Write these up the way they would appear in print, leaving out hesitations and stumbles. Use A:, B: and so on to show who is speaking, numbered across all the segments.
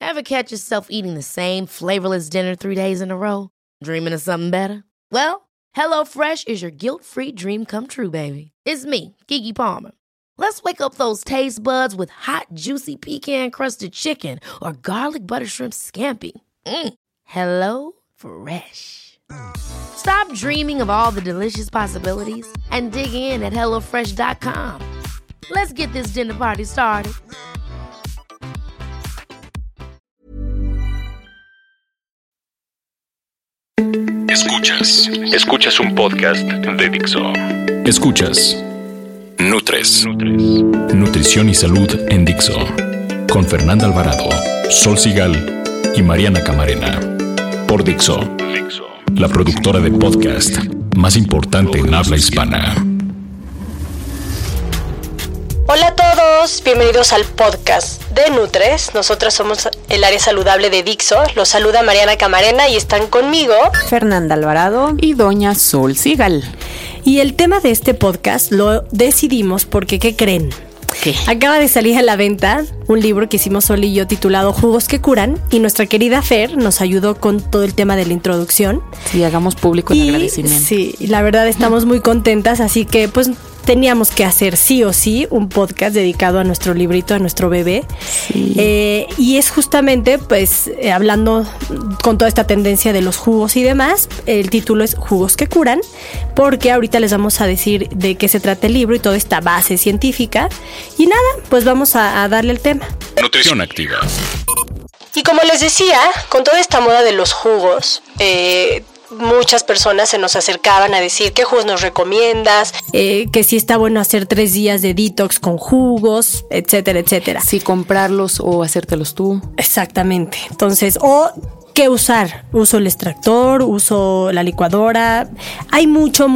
A: Ever catch yourself eating the same flavorless dinner 3 days in a row? Dreaming of something better? Well, HelloFresh is your guilt-free dream come true, baby. It's me, Keke Palmer. Let's wake up those taste buds with hot, juicy pecan-crusted chicken or garlic butter shrimp scampi. Hello Fresh. Stop dreaming of all the delicious possibilities and dig in at HelloFresh.com. Let's get this dinner party started.
B: Escuchas un podcast de Dixo. Escuchas Nutres. Nutrición y salud en Dixo. Con Fernanda Alvarado, Sol Sigal y Mariana Camarena. Por Dixo, la productora de podcast más importante en habla hispana.
C: Hola a todos, bienvenidos al podcast de Nutres. Nosotras somos el área saludable de Dixo. Los saluda Mariana Camarena y están conmigo
D: Fernanda Alvarado
E: y doña Sol Sigal.
C: Y el tema de este podcast lo decidimos porque, ¿qué creen?
E: ¿Qué?
C: Acaba de salir a la venta un libro que hicimos Sol y yo titulado Jugos que curan, y nuestra querida Fer nos ayudó con todo el tema de la introducción.
E: Sí, hagamos público el agradecimiento.
C: Sí, la verdad estamos muy contentas, así que pues teníamos que hacer sí o sí un podcast dedicado a nuestro librito, a nuestro bebé.
E: Sí.
C: Y es justamente pues hablando con toda esta tendencia de los jugos y demás. El título es Jugos que curan, porque ahorita les vamos a decir de qué se trata el libro y toda esta base científica. Y nada, pues vamos a darle el tema.
B: Nutrición activa.
C: Y como les decía, con toda esta moda de los jugos, muchas personas se nos acercaban a decir qué jugos nos recomiendas, que si está bueno hacer 3 días de detox con jugos, etcétera, etcétera.
E: Si comprarlos o hacértelos tú.
C: Exactamente. Entonces, o qué usar. Uso el extractor, uso la licuadora. Hay mucho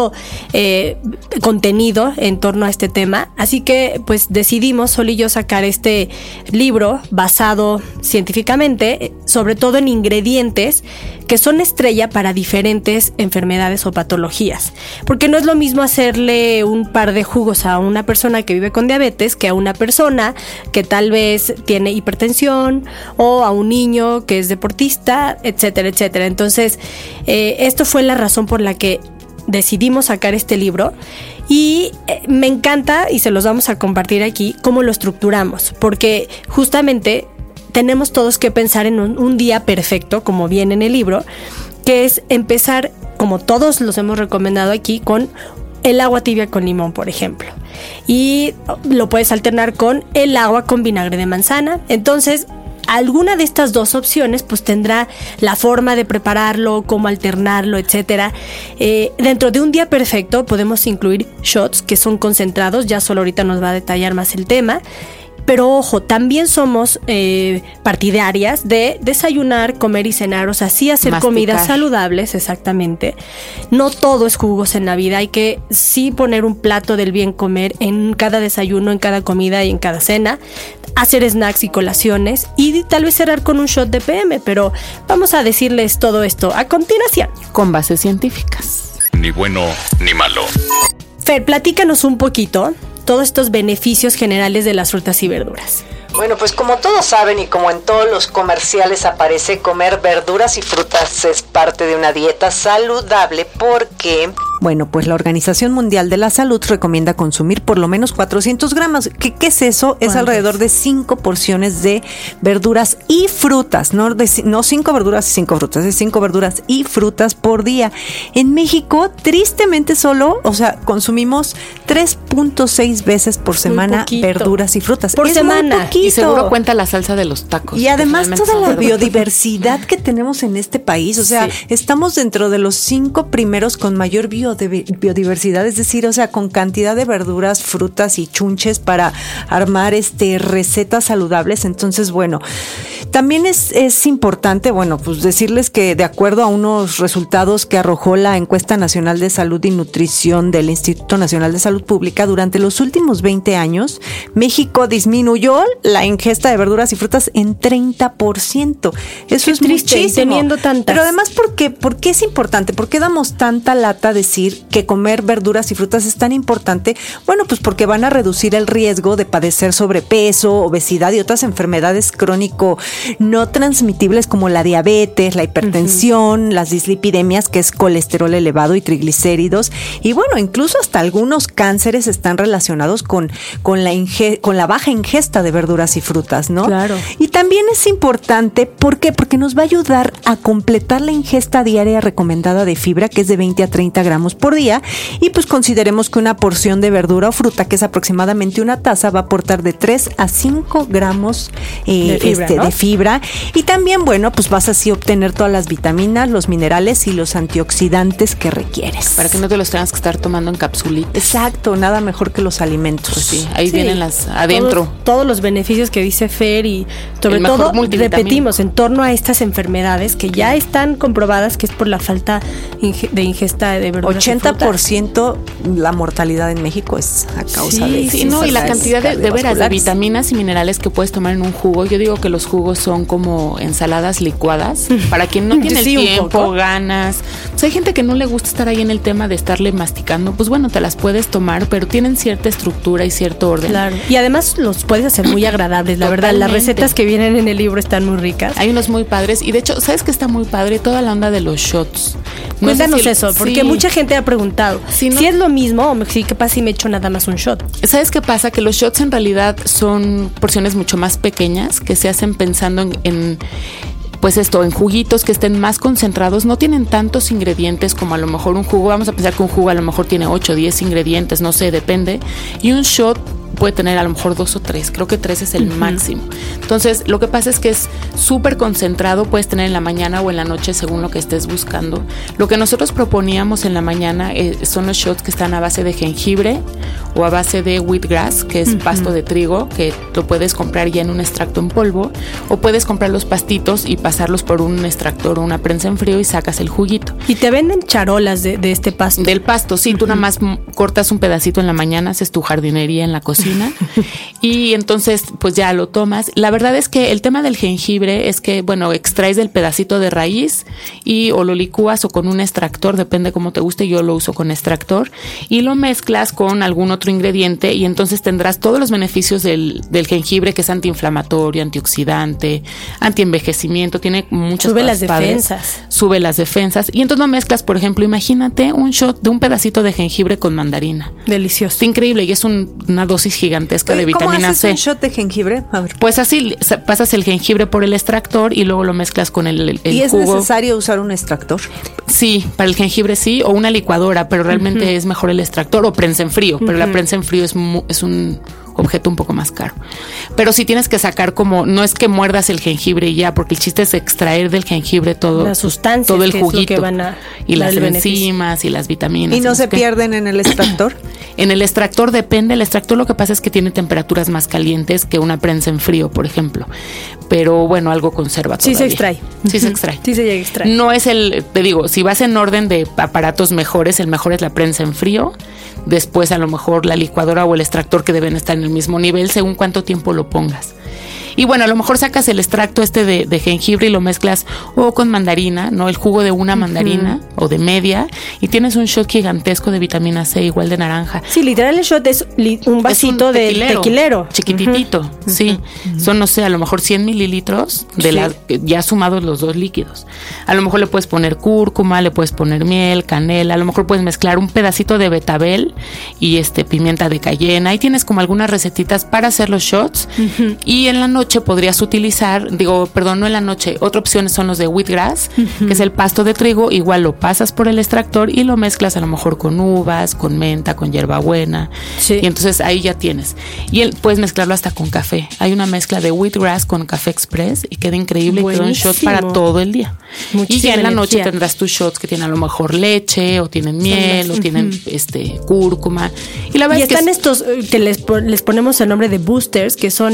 C: contenido en torno a este tema. Así que pues decidimos, Sol y yo, sacar este libro basado científicamente, sobre todo en ingredientes que son estrella para diferentes enfermedades o patologías. Porque no es lo mismo hacerle un par de jugos a una persona que vive con diabetes que a una persona que tal vez tiene hipertensión, o a un niño que es deportista, etcétera, etcétera. Entonces, esto fue la razón por la que decidimos sacar este libro. Y me encanta, y se los vamos a compartir aquí, cómo lo estructuramos. Porque justamente tenemos todos que pensar en un día perfecto, como viene en el libro, que es empezar, como todos los hemos recomendado aquí, con el agua tibia con limón, por ejemplo. Y lo puedes alternar con el agua con vinagre de manzana. Entonces, alguna de estas dos opciones pues tendrá la forma de prepararlo, cómo alternarlo, etcétera. Dentro de un día perfecto podemos incluir shots que son concentrados. Ya solo ahorita nos va a detallar más el tema. Pero ojo, también somos partidarias de desayunar, comer y cenar, o sea, sí hacer
E: masticar.
C: Comidas saludables, exactamente. No todo es jugos en la vida, hay que sí poner un plato del bien comer en cada desayuno, en cada comida y en cada cena. Hacer snacks y colaciones y tal vez cerrar con un shot de PM, pero vamos a decirles todo esto a continuación.
E: Con bases científicas.
B: Ni bueno ni malo.
C: Fer, platícanos un poquito todos estos beneficios generales de las frutas y verduras.
D: Bueno, pues como todos saben y como en todos los comerciales aparece, comer verduras y frutas es parte de una dieta saludable porque... Bueno, pues la Organización Mundial de la Salud recomienda consumir por lo menos 400 gramos. ¿Qué es eso? Es alrededor de 5 porciones de verduras y frutas. No 5 verduras y 5 frutas, es 5 verduras y frutas por día. En México, tristemente consumimos 3.6 veces por semana verduras y frutas.
C: Por semana.
E: Y seguro cuenta la salsa de los tacos.
D: Y además toda la biodiversidad que tenemos en este país. O sea, estamos dentro de los 5 primeros con mayor biodiversidad, es decir, o sea, con cantidad de verduras, frutas y chunches para armar recetas saludables. Entonces, bueno, también es importante, pues decirles que de acuerdo a unos resultados que arrojó la Encuesta Nacional de Salud y Nutrición del Instituto Nacional de Salud Pública, durante los últimos 20 años, México disminuyó la ingesta de verduras y frutas en 30%. Eso es
C: triste,
D: muchísimo.
C: teniendo tantas.
D: Pero además, ¿por qué es importante? ¿Por qué damos tanta lata a decir decir que comer verduras y frutas es tan importante? Bueno, pues porque van a reducir el riesgo de padecer sobrepeso, obesidad y otras enfermedades crónico no transmitibles como la diabetes, la hipertensión, las dislipidemias, que es colesterol elevado y triglicéridos. Y bueno, incluso hasta algunos cánceres están relacionados con la baja ingesta de verduras y frutas, ¿no?
C: Claro.
D: Y también es importante, ¿por qué? Porque nos va a ayudar a completar la ingesta diaria recomendada de fibra, que es de 20 a 30 gramos por día. Y pues consideremos que una porción de verdura o fruta, que es aproximadamente una taza, va a aportar de 3 a 5 gramos
C: de fibra, ¿no?
D: de fibra. Y también, bueno, pues vas así a obtener todas las vitaminas, los minerales y los antioxidantes que requieres.
E: Para que no te los tengas que estar tomando en capsulitas.
D: Exacto, nada mejor que los alimentos.
E: Pues sí, ahí vienen las adentro.
C: Todos los beneficios que dice Fer, y sobre todo repetimos en torno a estas enfermedades que ya están comprobadas que es por la falta de ingesta de verduras.
D: 80% la mortalidad en México es a causa de eso.
E: Sí, no, y la cantidad de veras de vitaminas y minerales que puedes tomar en un jugo. Yo digo que los jugos son como ensaladas licuadas. Para quien no tiene el tiempo, ganas. Pues hay gente que no le gusta estar ahí en el tema de estarle masticando. Pues bueno, te las puedes tomar, pero tienen cierta estructura y cierto orden.
C: Claro. Y además los puedes hacer muy agradables, la verdad. Las recetas que vienen en el libro están muy ricas.
E: Hay unos muy padres. Y de hecho, ¿sabes qué está muy padre? Toda la onda de los shots.
C: Cuéntanos eso, porque mucha gente ha preguntado si es lo mismo o si qué pasa si me echo nada más un shot.
E: ¿Sabes qué pasa? Que los shots en realidad son porciones mucho más pequeñas que se hacen pensando en juguitos que estén más concentrados, no tienen tantos ingredientes como a lo mejor un jugo. Vamos a pensar que un jugo a lo mejor tiene 8 o 10 ingredientes, no sé, depende. Y un shot puede tener a lo mejor 2 o 3, creo que 3 es el máximo. Entonces, lo que pasa es que es súper concentrado, puedes tener en la mañana o en la noche según lo que estés buscando. Lo que nosotros proponíamos en la mañana son los shots que están a base de jengibre o a base de wheatgrass, que es pasto de trigo, que lo puedes comprar ya en un extracto en polvo, o puedes comprar los pastitos y pasarlos por un extractor o una prensa en frío y sacas el juguito.
C: Y te venden charolas de este pasto.
E: Del pasto, sí, tú nada más cortas un pedacito en la mañana, haces tu jardinería en la cocina y entonces pues ya lo tomas. La verdad es que el tema del jengibre es que, bueno, extraes del pedacito de raíz o lo licúas o con un extractor, depende cómo te guste. Yo lo uso con extractor y lo mezclas con algún otro ingrediente y entonces tendrás todos los beneficios del jengibre, que es antiinflamatorio, antioxidante, antienvejecimiento, tiene muchas cosas. Sube las defensas y entonces lo mezclas. Por ejemplo, imagínate un shot de un pedacito de jengibre con mandarina.
C: Delicioso.
E: Es increíble y es una dosis gigantesca de vitamina C.
D: ¿Cómo haces un shot de jengibre? A ver.
E: Pues así, pasas el jengibre por el extractor y luego lo mezclas con el
D: ¿Y es
E: jugo.
D: necesario usar un extractor?
E: Sí, para el jengibre sí, o una licuadora, pero realmente es mejor el extractor o prensa en frío, pero la prensa en frío es un objeto un poco más caro. Pero sí tienes que sacar no es que muerdas el jengibre y ya, porque el chiste es extraer del jengibre todo,
C: las sustancias,
E: todo el juguito,
C: que van a
E: y las enzimas y las vitaminas.
D: ¿Y no se pierden en el extractor?
E: En el extractor depende. El extractor lo que pasa es que tiene temperaturas más calientes que una prensa en frío, por ejemplo. Pero bueno, algo conserva todavía.
C: Sí se extrae.
E: Sí se extrae.
C: Sí se llega a extraer.
E: No es te digo, si vas en orden de aparatos mejores, el mejor es la prensa en frío. Después a lo mejor la licuadora o el extractor, que deben estar en el mismo nivel según cuánto tiempo lo pongas. Y bueno, a lo mejor sacas el extracto de jengibre y lo mezclas o con mandarina, ¿no? El jugo de una mandarina o de media, y tienes un shot gigantesco de vitamina C, igual de naranja.
C: Sí, literal el shot es un vasito de tequilero.
E: Chiquititito, sí. Son, no sé, a lo mejor 100 mililitros ya sumados los dos líquidos. A lo mejor le puedes poner cúrcuma, le puedes poner miel, canela, a lo mejor puedes mezclar un pedacito de betabel y pimienta de cayena. Ahí tienes como algunas recetitas para hacer los shots. Y en la noche podrías utilizar, no en la noche, otra opción son los de wheatgrass, que es el pasto de trigo. Igual lo pasas por el extractor y lo mezclas a lo mejor con uvas, con menta, con hierbabuena. Sí. Y entonces ahí ya tienes. Y puedes mezclarlo hasta con café. Hay una mezcla de wheatgrass con café express y queda increíble. Buenísimo. Y queda un shot para todo el día. Muchísima y ya en la noche tendrás tus shots que tienen a lo mejor leche o tienen miel o tienen cúrcuma. Y la verdad
C: están estos que les ponemos el nombre de boosters, que son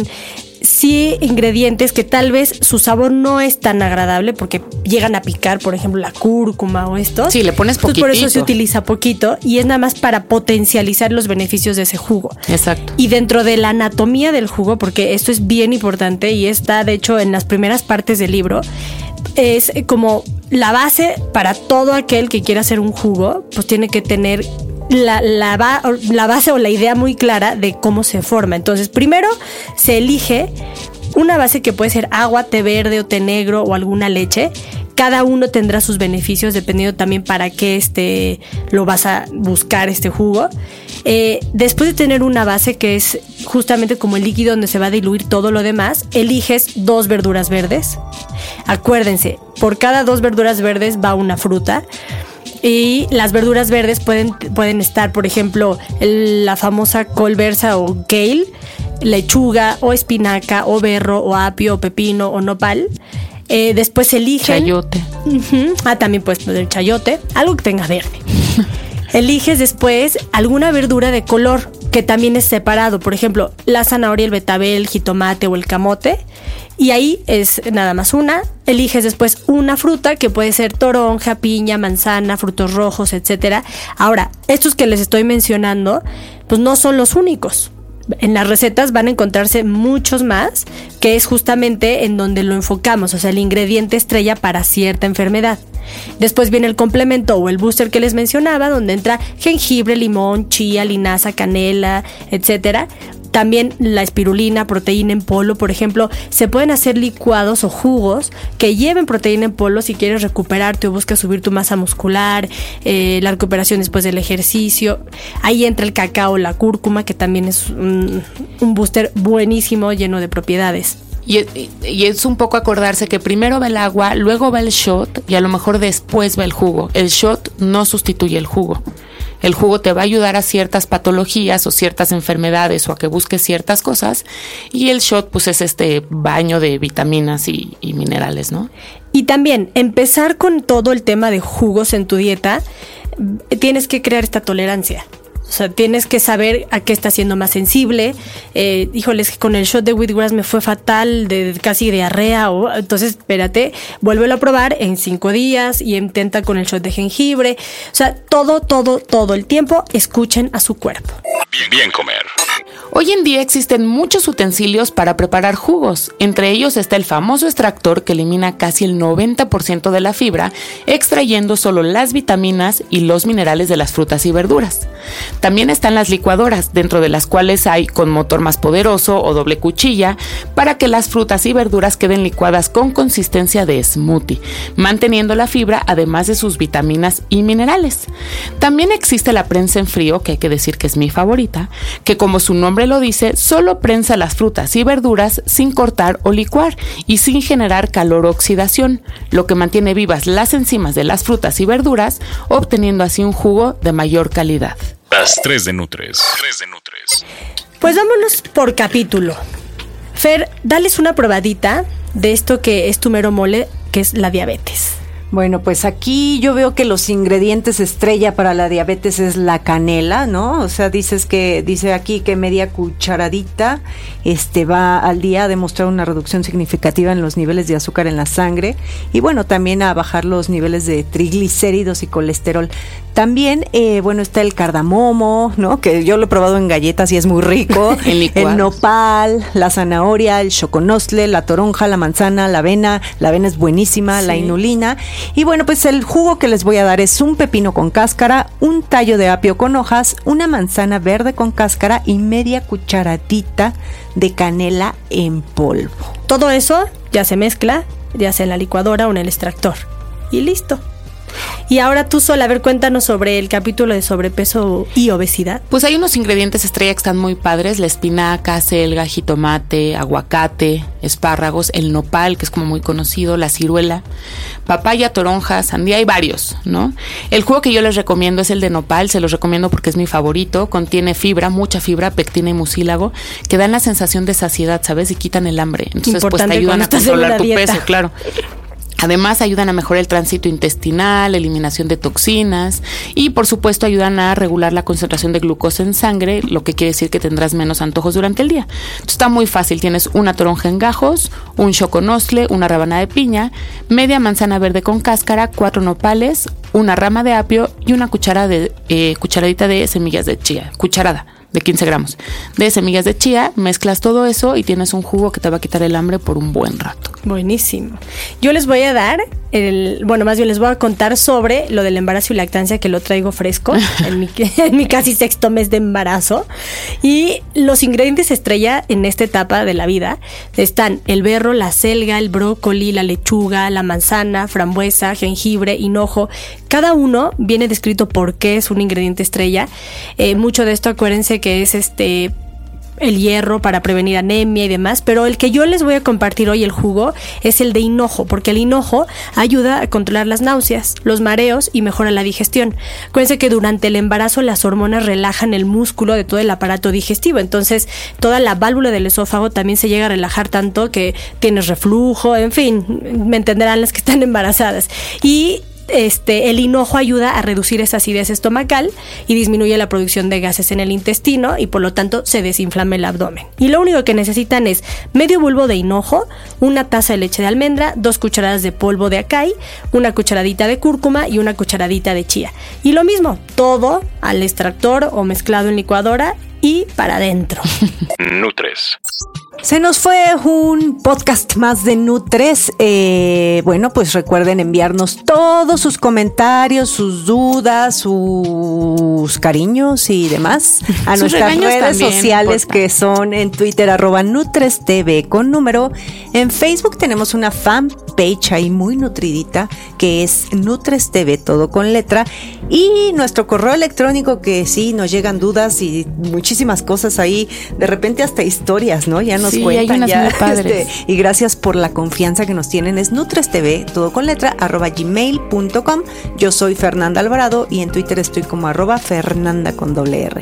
C: ingredientes que tal vez su sabor no es tan agradable porque llegan a picar, por ejemplo, la cúrcuma o estos.
E: Sí, le pones poquitito.
C: Por eso se utiliza poquito y es nada más para potencializar los beneficios de ese jugo.
E: Exacto.
C: Y dentro de la anatomía del jugo, porque esto es bien importante y está, de hecho, en las primeras partes del libro, es como la base para todo aquel que quiera hacer un jugo, pues tiene que tener la base o la idea muy clara de cómo se forma. Entonces, primero se elige una base que puede ser agua, té verde o té negro o alguna leche. Cada uno tendrá sus beneficios dependiendo también para qué lo vas a buscar este jugo. Después de tener una base que es justamente como el líquido donde se va a diluir todo lo demás, eliges 2 verduras verdes. Acuérdense, por cada 2 verduras verdes va una fruta. Y las verduras verdes pueden estar, por ejemplo, la famosa col versa o kale, lechuga o espinaca o berro o apio o pepino o nopal. Después eligen...
E: Chayote.
C: También puedes poner chayote, algo que tenga verde. Eliges después alguna verdura de color que también es separado. Por ejemplo, la zanahoria, el betabel, el jitomate o el camote. Y ahí es nada más una. Eliges después una fruta que puede ser toronja, piña, manzana, frutos rojos, etcétera. Ahora, estos que les estoy mencionando, pues no son los únicos. En las recetas van a encontrarse muchos más, que es justamente en donde lo enfocamos, o sea, el ingrediente estrella para cierta enfermedad. Después viene el complemento o el booster que les mencionaba, donde entra jengibre, limón, chía, linaza, canela, etcétera. También la espirulina, proteína en polvo, por ejemplo, se pueden hacer licuados o jugos que lleven proteína en polvo si quieres recuperarte o buscas subir tu masa muscular, la recuperación después del ejercicio. Ahí entra el cacao, la cúrcuma, que también es un booster buenísimo, lleno de propiedades.
E: Y es un poco acordarse que primero va el agua, luego va el shot y a lo mejor después va el jugo. El shot no sustituye el jugo. El jugo te va a ayudar a ciertas patologías o ciertas enfermedades o a que busques ciertas cosas, y el shot pues es este baño de vitaminas y minerales, ¿no?
C: Y también empezar con todo el tema de jugos en tu dieta, tienes que crear esta tolerancia. O sea, tienes que saber a qué estás siendo más sensible. Híjoles, que con el shot de wheatgrass me fue fatal, casi diarrea. Entonces, espérate, vuélvelo a probar en 5 días y intenta con el shot de jengibre. O sea, todo el tiempo escuchen a su cuerpo.
B: Bien comer.
E: Hoy en día existen muchos utensilios para preparar jugos. Entre ellos está el famoso extractor que elimina casi el 90% de la fibra, extrayendo solo las vitaminas y los minerales de las frutas y verduras. También están las licuadoras, dentro de las cuales hay con motor más poderoso o doble cuchilla, para que las frutas y verduras queden licuadas con consistencia de smoothie, manteniendo la fibra además de sus vitaminas y minerales. También existe la prensa en frío, que hay que decir que es mi favorita, que como su nombre lo dice, solo prensa las frutas y verduras sin cortar o licuar y sin generar calor o oxidación, lo que mantiene vivas las enzimas de las frutas y verduras, obteniendo así un jugo de mayor calidad.
B: Las 3 de Nutres.
C: Pues vámonos por capítulo. Fer, dales una probadita de esto que es tu mero mole, que es la diabetes.
D: Bueno, pues aquí yo veo que los ingredientes estrella para la diabetes es la canela, ¿no? O sea, dice aquí que media cucharadita va al día a demostrar una reducción significativa en los niveles de azúcar en la sangre y bueno, también a bajar los niveles de triglicéridos y colesterol. También, está el cardamomo, ¿no? Que yo lo he probado en galletas y es muy rico. El nopal, la zanahoria, el choconostle, la toronja, la manzana, la avena es buenísima, sí. La inulina. Y bueno, pues el jugo que les voy a dar es un pepino con cáscara, un tallo de apio con hojas, una manzana verde con cáscara y media cucharadita de canela en polvo.
C: Todo eso ya se mezcla, ya sea en la licuadora o en el extractor. Y listo. Y ahora tú, Sol, a ver, cuéntanos sobre el capítulo de sobrepeso y obesidad.
E: Pues hay unos ingredientes estrella que están muy padres: la espinaca, selga, jitomate, aguacate, espárragos, el nopal, que es como muy conocido, la ciruela, papaya, toronja, sandía, hay varios, ¿no? El jugo que yo les recomiendo es el de nopal, se los recomiendo porque es mi favorito, contiene fibra, mucha fibra, pectina y mucílago, que dan la sensación de saciedad, ¿sabes? Y quitan el hambre. Entonces,
C: importante,
E: pues te ayudan a controlar tu
C: dieta.
E: peso, claro. Además ayudan a mejorar el tránsito intestinal, eliminación de toxinas y por supuesto ayudan a regular la concentración de glucosa en sangre, lo que quiere decir que tendrás menos antojos durante el día. Entonces, está muy fácil, tienes una toronja en gajos, un choconostle, una rebanada de piña, media manzana verde con cáscara, 4 nopales, una rama de apio y una cucharadita de semillas de chía, cucharada de 15 gramos de semillas de chía, mezclas todo eso y tienes un jugo que te va a quitar el hambre por un buen rato.
C: Buenísimo. Yo les voy a dar más bien les voy a contar sobre lo del embarazo y lactancia, que lo traigo fresco en mi casi 6º mes de embarazo. Y los ingredientes estrella en esta etapa de la vida están el berro, la selga, el brócoli, la lechuga, la manzana, frambuesa, jengibre, hinojo. Cada uno viene descrito por qué es un ingrediente estrella. Mucho de esto, acuérdense que es el hierro para prevenir anemia y demás, pero el que yo les voy a compartir hoy, el jugo, es el de hinojo, porque el hinojo ayuda a controlar las náuseas, los mareos y mejora la digestión. Acuérdense que durante el embarazo las hormonas relajan el músculo de todo el aparato digestivo, entonces toda la válvula del esófago también se llega a relajar tanto que tienes reflujo, en fin, me entenderán las que están embarazadas. Y el hinojo ayuda a reducir esa acidez estomacal y disminuye la producción de gases en el intestino y por lo tanto se desinflama el abdomen. Y lo único que necesitan es medio bulbo de hinojo, una taza de leche de almendra, 2 cucharadas de polvo de acai, una cucharadita de cúrcuma y una cucharadita de chía. Y lo mismo, todo al extractor o mezclado en licuadora y para adentro.
B: Nutres.
D: Se nos fue un podcast más de Nutres. Bueno, pues recuerden enviarnos todos sus comentarios, sus dudas, sus cariños y demás a nuestras redes
E: también,
D: sociales, que son en Twitter @NutresTV con número. En Facebook tenemos una fanpage ahí muy nutridita que es NutresTV, todo con letra. Y nuestro correo electrónico, que sí nos llegan dudas y muchísimas cosas ahí, de repente hasta historias, ¿no? Ya nos cuentan ya, y gracias por la confianza que nos tienen. Es nutrestv, todo con letra, @gmail.com. Yo soy Fernanda Alvarado y en Twitter estoy como @Fernanda con doble R.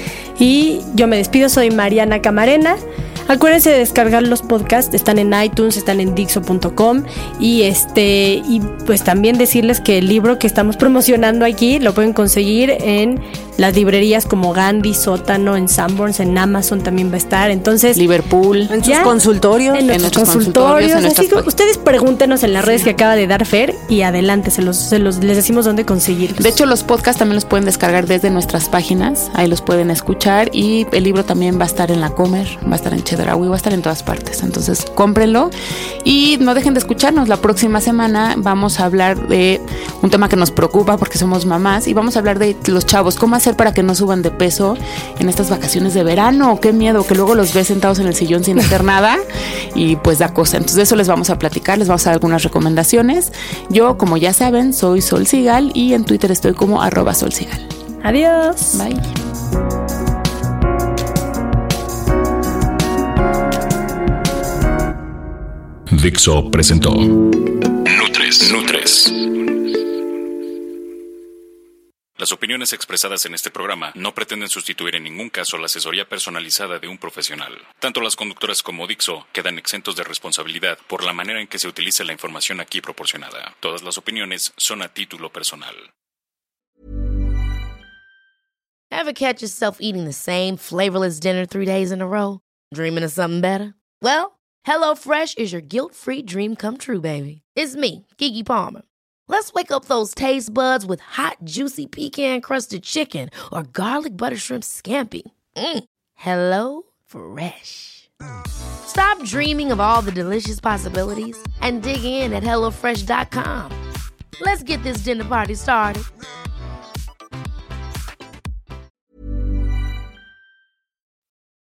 C: Y yo me despido, soy Mariana Camarena. Acuérdense de descargar los podcasts, están en iTunes, están en Dixo.com y pues también decirles que el libro que estamos promocionando aquí lo pueden conseguir en las librerías como Gandhi, Sótano, en Sanborns, en Amazon también va a estar. Entonces,
E: Liverpool,
D: en sus consultorios,
C: en nuestros consultorios. Así que ustedes pregúntenos en las redes que acaba de dar Fer y adelante, les decimos dónde conseguirlos.
E: De hecho, los podcasts también los pueden descargar desde nuestras páginas, ahí los pueden escuchar, y el libro también va a estar en La Comer, va a estar en Chedraui, va a estar en todas partes. Entonces, cómprenlo y no dejen de escucharnos. La próxima semana vamos a hablar de un tema que nos preocupa porque somos mamás y vamos a hablar de los chavos, cómo hacer para que no suban de peso en estas vacaciones de verano. Qué miedo que luego los ves sentados en el sillón sin hacer nada y pues da cosa. Entonces de eso les vamos a platicar, les vamos a dar algunas recomendaciones. Yo, como ya saben, soy Sol Sigal y en Twitter estoy como @SolSigal.
C: Adiós.
E: Bye.
B: Dixo presentó Nutres. Las opiniones expresadas en este programa no pretenden sustituir en ningún caso la asesoría personalizada de un profesional. Tanto las conductoras como Dixo quedan exentos de responsabilidad por la manera en que se utilice la información aquí proporcionada. Todas las opiniones son a título personal.
A: Ever catch yourself eating the same flavorless dinner 3 days in a row? Dreaming of something better? Well, HelloFresh is your guilt-free dream come true, baby. It's me, Keke Palmer. Let's wake up those taste buds with hot, juicy pecan-crusted chicken or garlic butter shrimp scampi. Hello Fresh. Stop dreaming of all the delicious possibilities and dig in at HelloFresh.com. Let's get this dinner party started.